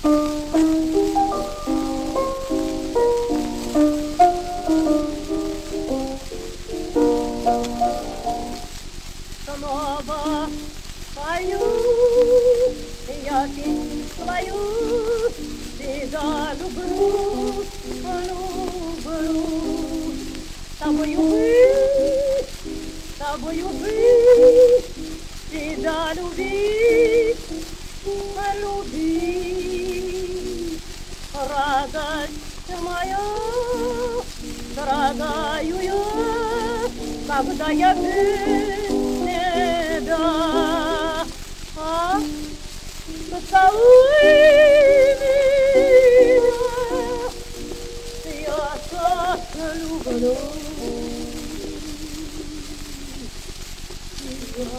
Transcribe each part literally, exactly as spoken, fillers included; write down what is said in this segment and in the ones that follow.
Снова пою я песню свою, тебя люблю, люблю. С тобою быть, с тобою быть, тебя любить, любить. Радость моя, страдаю я, когда я без тебя. А, поцелуй меня, я так люблю тебя.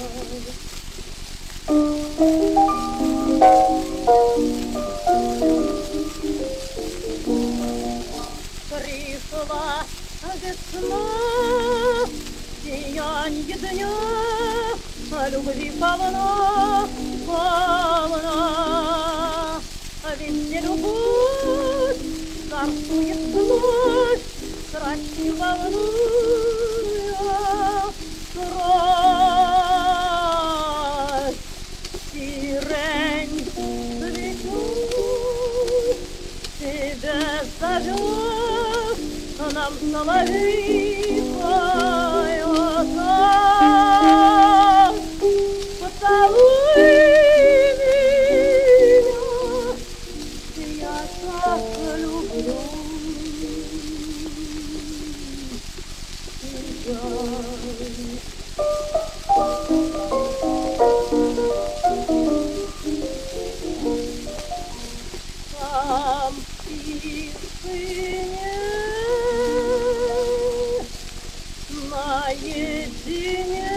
Пришла весна, сиянье дня, любви полна, полна. Ведь не любовь царствует вновь, страсти волнуя кровь. Сирень цветет, тебя зовет, нам соловьиная. Поцелуй меня, я так люблю тебя. Там в тишине наедине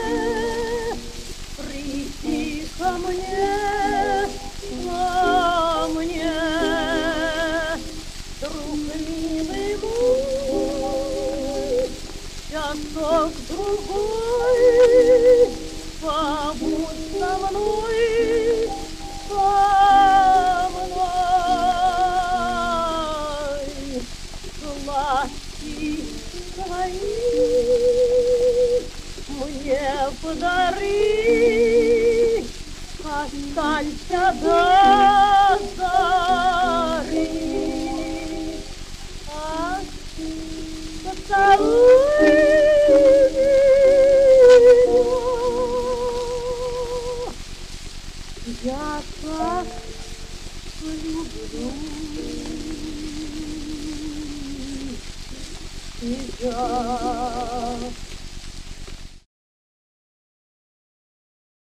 прийти ко мне, ко мне, друг милый мой, часок другой, побудь со мной, со мной, глазки твои мне подари, останься до зари. А, поцелуй меня, я так люблю тебя.